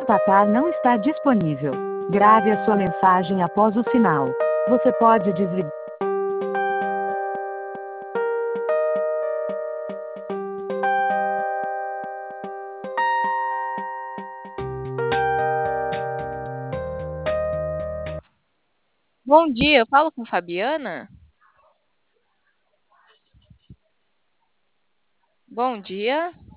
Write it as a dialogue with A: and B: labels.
A: contatar não está disponível. Grave a sua mensagem após o sinal. Você pode desligar.
B: Bom dia, eu falo com Fabiana? Bom dia.